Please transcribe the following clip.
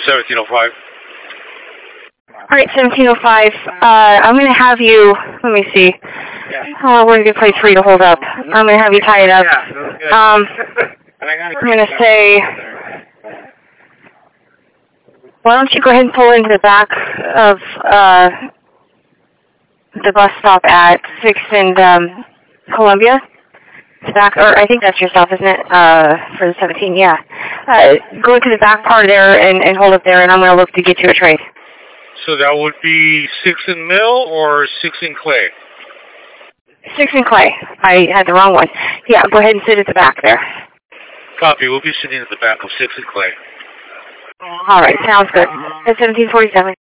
1705. All right, 1705. I'm going to have you, let me see. Oh, what a good place for you to hold up. I'm going to have you tie it up. I'm going to say, why don't you go ahead and pull into the back of the bus stop at 6th and Columbia? The back, or I think that's your stop, isn't it? For the 17, yeah. Go into the back part there and hold up there, and I'm going to look to get you a trade. So that would be 6th and Mill or 6th and Clay? 6th and Clay. I had the wrong one. Yeah, go ahead and sit at the back there. Copy. We'll be sitting at the back of 6th and Clay. All right, sounds good. That's 1747.